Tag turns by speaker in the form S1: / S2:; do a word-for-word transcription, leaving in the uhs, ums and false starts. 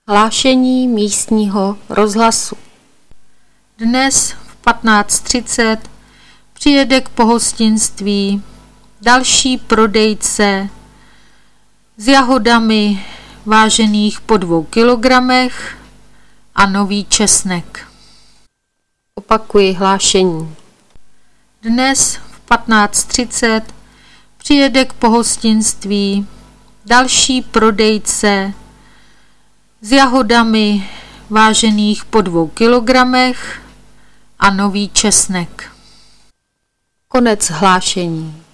S1: Hlášení místního rozhlasu.
S2: Dnes v patnáct třicet přijede k pohostinství další prodejce s jahodami vážených po dvou kilogramech a nový česnek.
S1: Opakuji hlášení.
S2: Dnes v patnáct třicet přijede k pohostinství další prodejce s jahodami vážených po dvou kilogramech a nový česnek.
S1: Konec hlášení.